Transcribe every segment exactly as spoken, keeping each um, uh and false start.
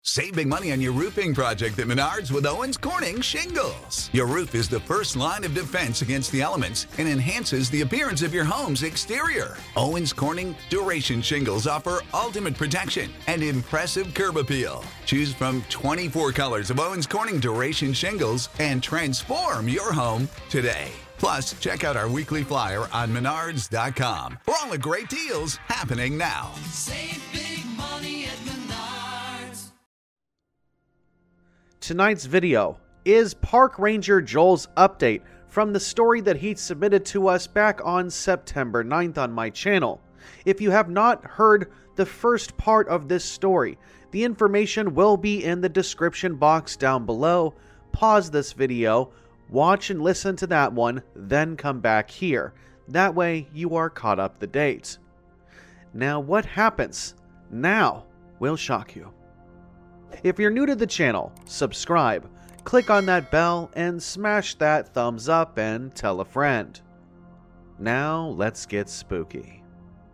Save big money on your roofing project at Menards with Owens Corning Shingles. Your roof is the first line of defense against the elements and enhances the appearance of your home's exterior. Owens Corning Duration Shingles offer ultimate protection and impressive curb appeal. Choose from twenty-four colors of Owens Corning Duration Shingles and transform your home today. Plus, check out our weekly flyer on menards dot com for all the great deals happening now. Save big money at Menards. Tonight's video is Park Ranger Joel's update from the story that he submitted to us back on September ninth on my channel. If you have not heard the first part of this story, the information will be in the description box down below. Pause this video, watch and listen to that one, then come back here. That way you are caught up to date. Now what happens now will shock you. If you're new to the channel, subscribe, click on that bell, and smash that thumbs up and tell a friend. Now let's get spooky.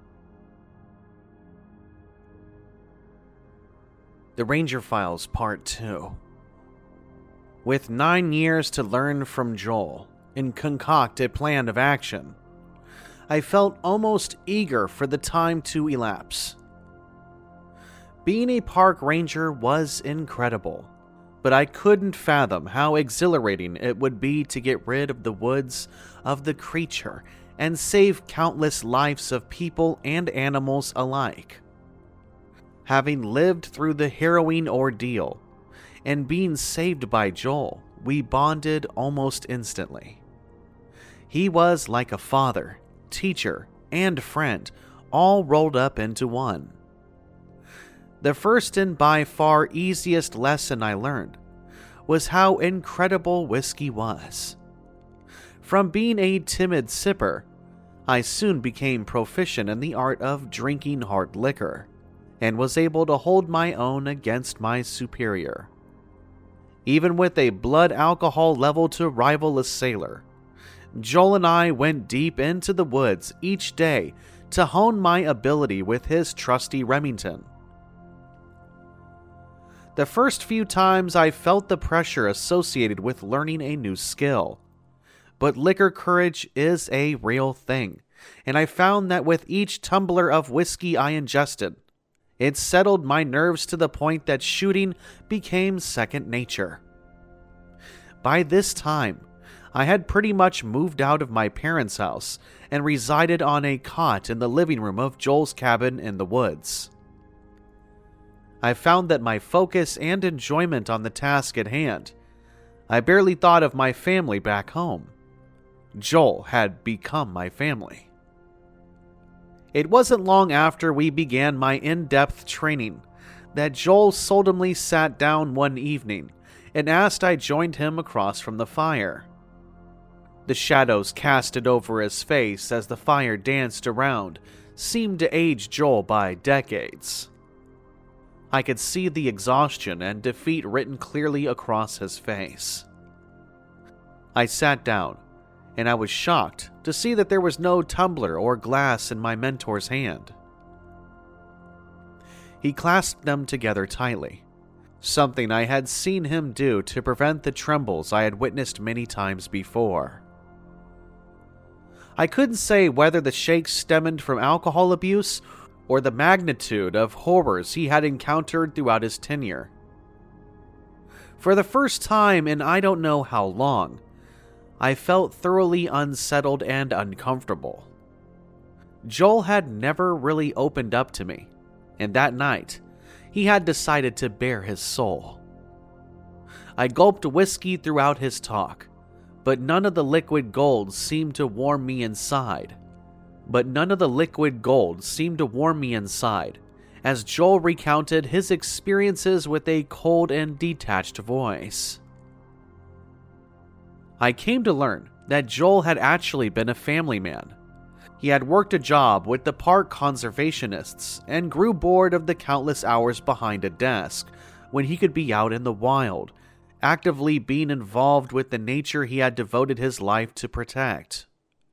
The Ranger Files Part two. With nine years to learn from Joel and concoct a plan of action, I felt almost eager for the time to elapse. Being a park ranger was incredible, but I couldn't fathom how exhilarating it would be to get rid of the woods of the creature and save countless lives of people and animals alike. Having lived through the harrowing ordeal and being saved by Joel, we bonded almost instantly. He was like a father, teacher, and friend, all rolled up into one. The first and by far easiest lesson I learned was how incredible whiskey was. From being a timid sipper, I soon became proficient in the art of drinking hard liquor, and was able to hold my own against my superior. Even with a blood alcohol level to rival a sailor, Joel and I went deep into the woods each day to hone my ability with his trusty Remington. The first few times I felt the pressure associated with learning a new skill, but liquor courage is a real thing, and I found that with each tumbler of whiskey I ingested, it settled my nerves to the point that shooting became second nature. By this time, I had pretty much moved out of my parents' house and resided on a cot in the living room of Joel's cabin in the woods. I found that my focus and enjoyment on the task at hand, I barely thought of my family back home. Joel had become my family. It wasn't long after we began my in-depth training that Joel seldomly sat down one evening and asked I joined him across from the fire. The shadows casted over his face as the fire danced around seemed to age Joel by decades. I could see the exhaustion and defeat written clearly across his face. I sat down, and I was shocked to see that there was no tumbler or glass in my mentor's hand. He clasped them together tightly, something I had seen him do to prevent the trembles I had witnessed many times before. I couldn't say whether the shakes stemmed from alcohol abuse or the magnitude of horrors he had encountered throughout his tenure. For the first time in I don't know how long, I felt thoroughly unsettled and uncomfortable. Joel had never really opened up to me, and that night, he had decided to bare his soul. I gulped whiskey throughout his talk, but none of the liquid gold seemed to warm me inside. But none of the liquid gold seemed to warm me inside, as Joel recounted his experiences with a cold and detached voice. I came to learn that Joel had actually been a family man. He had worked a job with the park conservationists and grew bored of the countless hours behind a desk when he could be out in the wild, actively being involved with the nature he had devoted his life to protect.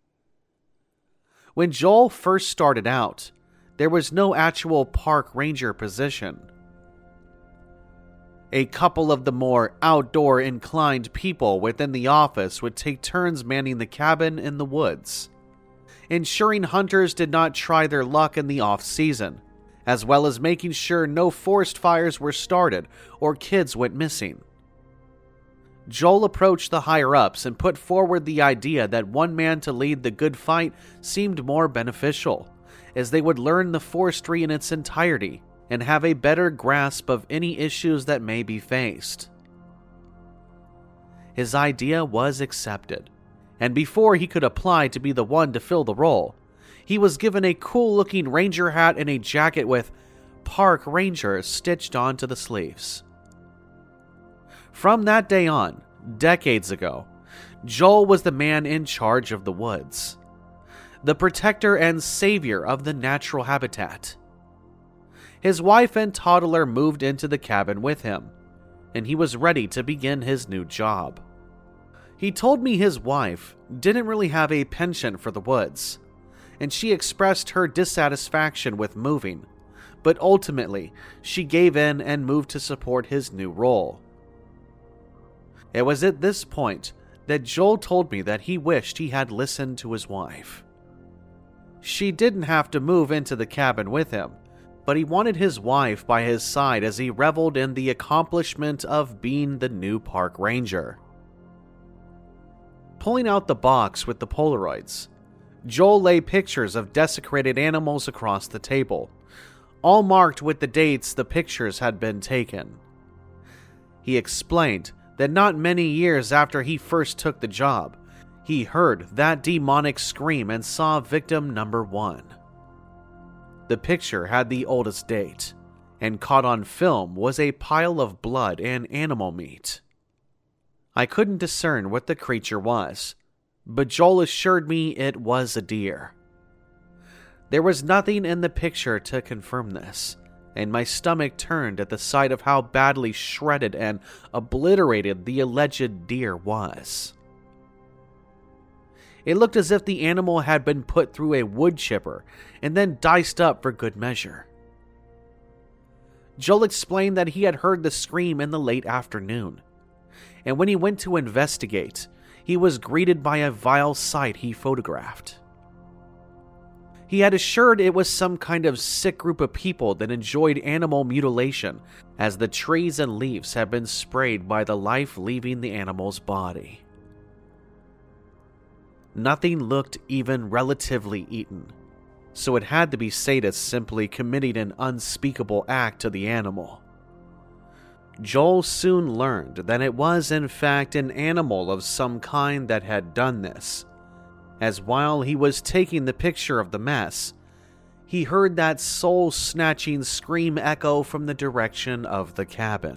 When Joel first started out, there was no actual park ranger position. A couple of the more outdoor-inclined people within the office would take turns manning the cabin in the woods, ensuring hunters did not try their luck in the off-season, as well as making sure no forest fires were started or kids went missing. Joel approached the higher-ups and put forward the idea that one man to lead the good fight seemed more beneficial, as they would learn the forestry in its entirety and have a better grasp of any issues that may be faced. His idea was accepted, and before he could apply to be the one to fill the role, he was given a cool-looking ranger hat and a jacket with Park Ranger stitched onto the sleeves. From that day on, decades ago, Joel was the man in charge of the woods, the protector and savior of the natural habitat. His wife and toddler moved into the cabin with him, and he was ready to begin his new job. He told me his wife didn't really have a penchant for the woods, and she expressed her dissatisfaction with moving, but ultimately she gave in and moved to support his new role. It was at this point that Joel told me that he wished he had listened to his wife. She didn't have to move into the cabin with him, but he wanted his wife by his side as he reveled in the accomplishment of being the new park ranger. Pulling out the box with the Polaroids, Joel laid pictures of desecrated animals across the table, all marked with the dates the pictures had been taken. He explained that not many years after he first took the job, he heard that demonic scream and saw victim number one. The picture had the oldest date, and caught on film was a pile of blood and animal meat. I couldn't discern what the creature was, but Joel assured me it was a deer. There was nothing in the picture to confirm this, and my stomach turned at the sight of how badly shredded and obliterated the alleged deer was. It looked as if the animal had been put through a wood chipper and then diced up for good measure. Joel explained that he had heard the scream in the late afternoon, and when he went to investigate, he was greeted by a vile sight he photographed. He had assured it was some kind of sick group of people that enjoyed animal mutilation, as the trees and leaves had been sprayed by the life leaving the animal's body. Nothing looked even relatively eaten, so it had to be sadists simply committing an unspeakable act to the animal. Joel soon learned that it was in fact an animal of some kind that had done this, as while he was taking the picture of the mess, he heard that soul-snatching scream echo from the direction of the cabin.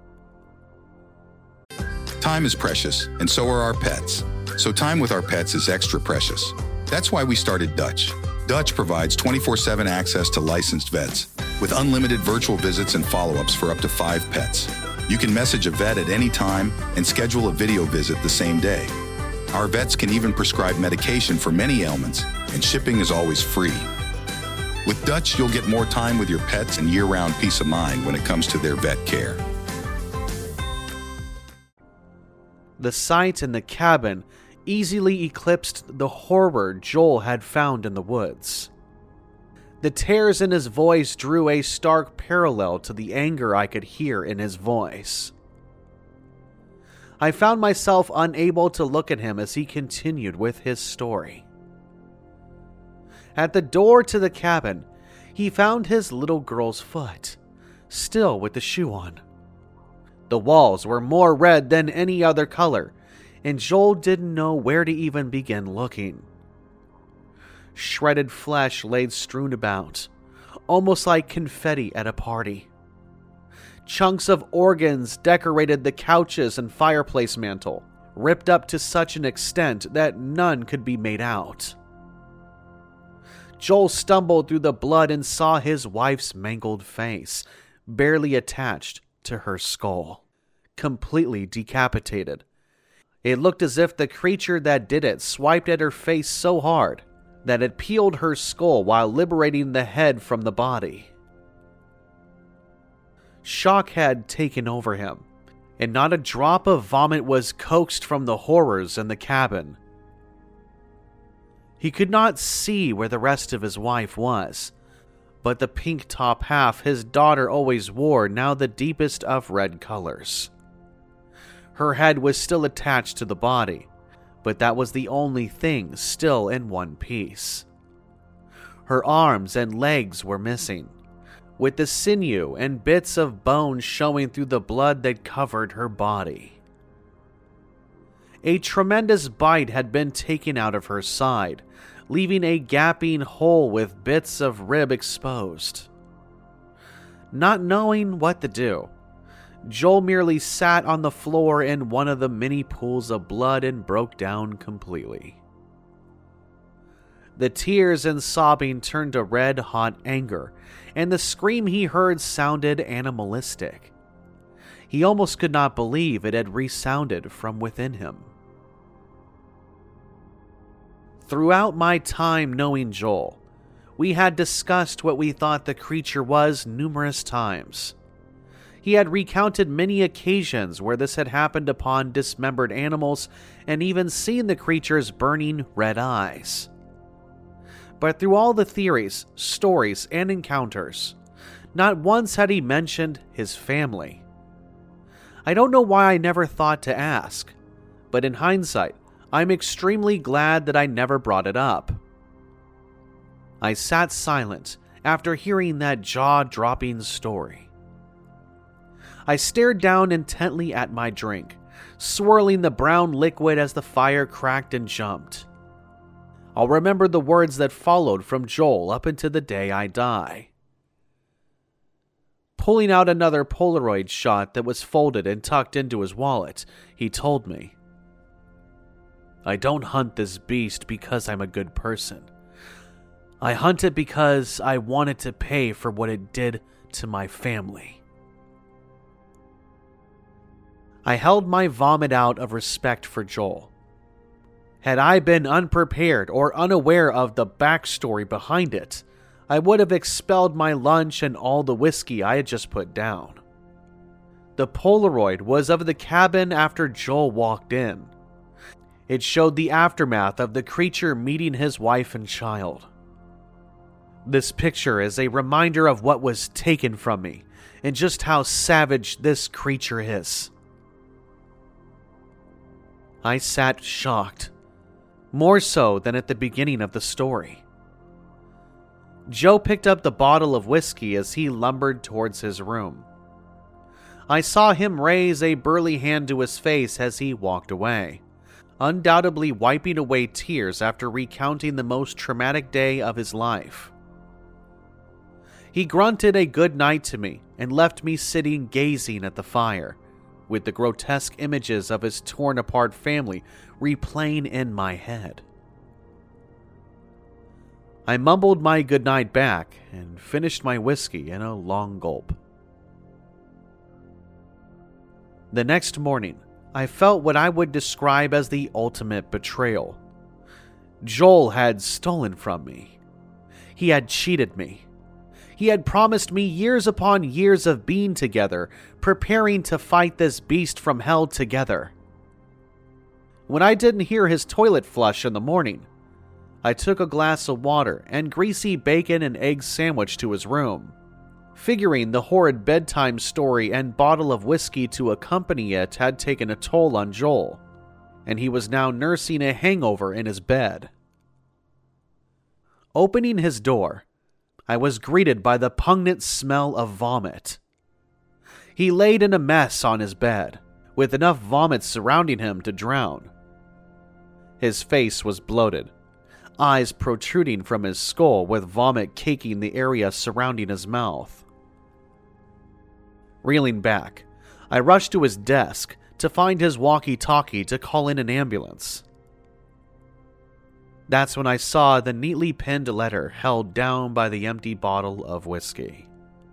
Time is precious, and so are our pets. So time with our pets is extra precious. That's why we started Dutch. Dutch provides twenty-four seven access to licensed vets, with unlimited virtual visits and follow-ups for up to five pets. You can message a vet at any time and schedule a video visit the same day. Our vets can even prescribe medication for many ailments, and shipping is always free. With Dutch, you'll get more time with your pets and year-round peace of mind when it comes to their vet care. The sight in the cabin easily eclipsed the horror Joel had found in the woods. The tears in his voice drew a stark parallel to the anger I could hear in his voice. I found myself unable to look at him as he continued with his story. At the door to the cabin, he found his little girl's foot, still with the shoe on. The walls were more red than any other color, and Joel didn't know where to even begin looking. Shredded flesh laid strewn about, almost like confetti at a party. Chunks of organs decorated the couches and fireplace mantel, ripped up to such an extent that none could be made out. Joel stumbled through the blood and saw his wife's mangled face, barely attached to her skull, completely decapitated. It looked as if the creature that did it swiped at her face so hard that it peeled her skull while liberating the head from the body. Shock had taken over him, and not a drop of vomit was coaxed from the horrors in the cabin. He could not see where the rest of his wife was, but the pink top half his daughter always wore now the deepest of red colors. Her head was still attached to the body, but that was the only thing still in one piece. Her arms and legs were missing, with the sinew and bits of bone showing through the blood that covered her body. A tremendous bite had been taken out of her side, leaving a gaping hole with bits of rib exposed. Not knowing what to do, Joel merely sat on the floor in one of the many pools of blood and broke down completely. The tears and sobbing turned to red-hot anger, and the scream he heard sounded animalistic. He almost could not believe it had resounded from within him. Throughout my time knowing Joel, we had discussed what we thought the creature was numerous times. He had recounted many occasions where this had happened upon dismembered animals and even seen the creature's burning red eyes. But through all the theories, stories, and encounters, not once had he mentioned his family. I don't know why I never thought to ask, but in hindsight, I'm extremely glad that I never brought it up. I sat silent after hearing that jaw-dropping story. I stared down intently at my drink, swirling the brown liquid as the fire cracked and jumped. I'll remember the words that followed from Joel up into the day I die. Pulling out another Polaroid shot that was folded and tucked into his wallet, he told me, "I don't hunt this beast because I'm a good person. I hunt it because I wanted to pay for what it did to my family." I held my vomit out of respect for Joel. Had I been unprepared or unaware of the backstory behind it, I would have expelled my lunch and all the whiskey I had just put down. The Polaroid was of the cabin after Joel walked in. It showed the aftermath of the creature meeting his wife and child. This picture is a reminder of what was taken from me and just how savage this creature is. I sat shocked, more so than at the beginning of the story. Joe picked up the bottle of whiskey as he lumbered towards his room. I saw him raise a burly hand to his face as he walked away, undoubtedly wiping away tears after recounting the most traumatic day of his life. He grunted a good night to me and left me sitting gazing at the fire, with the grotesque images of his torn-apart family replaying in my head. I mumbled my goodnight back and finished my whiskey in a long gulp. The next morning, I felt what I would describe as the ultimate betrayal. Joel had stolen from me. He had cheated me. He had promised me years upon years of being together, preparing to fight this beast from hell together. When I didn't hear his toilet flush in the morning, I took a glass of water and greasy bacon and egg sandwich to his room, figuring the horrid bedtime story and bottle of whiskey to accompany it had taken a toll on Joel, and he was now nursing a hangover in his bed. Opening his door, I was greeted by the pungent smell of vomit. He laid in a mess on his bed, with enough vomit surrounding him to drown. His face was bloated, eyes protruding from his skull with vomit caking the area surrounding his mouth. Reeling back, I rushed to his desk to find his walkie-talkie to call in an ambulance. That's when I saw the neatly pinned letter held down by the empty bottle of whiskey.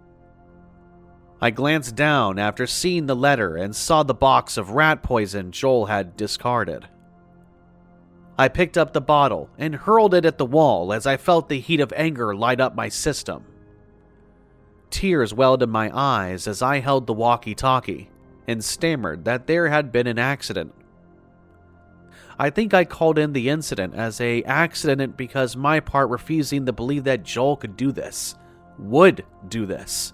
I glanced down after seeing the letter and saw the box of rat poison Joel had discarded. I picked up the bottle and hurled it at the wall as I felt the heat of anger light up my system. Tears welled in my eyes as I held the walkie-talkie and stammered that there had been an accident. I think I called in the incident as a accident because my part refusing to believe that Joel could do this, would do this.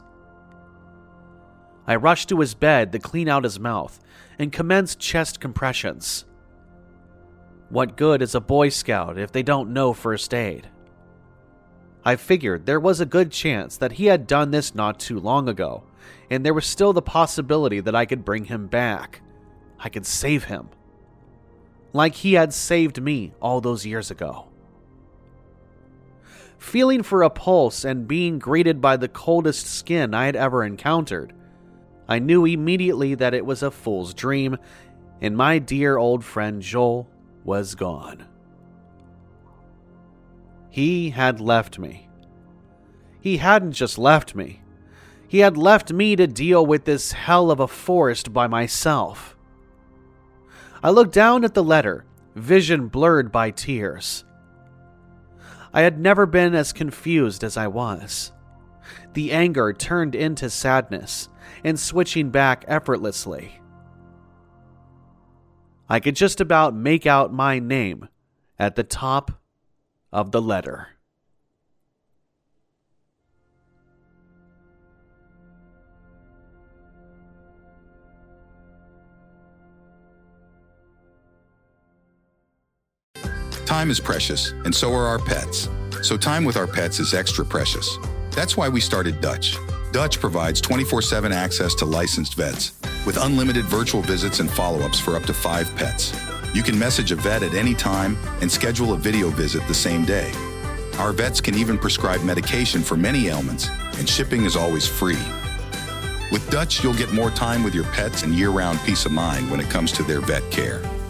I rushed to his bed to clean out his mouth and commenced chest compressions. What good is a Boy Scout if they don't know first aid? I figured there was a good chance that he had done this not too long ago, and there was still the possibility that I could bring him back. I could save him. Like he had saved me all those years ago. Feeling for a pulse and being greeted by the coldest skin I had ever encountered, I knew immediately that it was a fool's dream, and my dear old friend Joel was gone. He had left me. He hadn't just left me. He had left me to deal with this hell of a forest by myself. I looked down at the letter, vision blurred by tears. I had never been as confused as I was. The anger turned into sadness and switching back effortlessly. I could just about make out my name at the top of the letter. Time is precious, and so are our pets. So time with our pets is extra precious. That's why we started Dutch. Dutch provides twenty-four seven access to licensed vets, with unlimited virtual visits and follow-ups for up to five pets. You can message a vet at any time and schedule a video visit the same day. Our vets can even prescribe medication for many ailments, and shipping is always free. With Dutch, you'll get more time with your pets and year-round peace of mind when it comes to their vet care.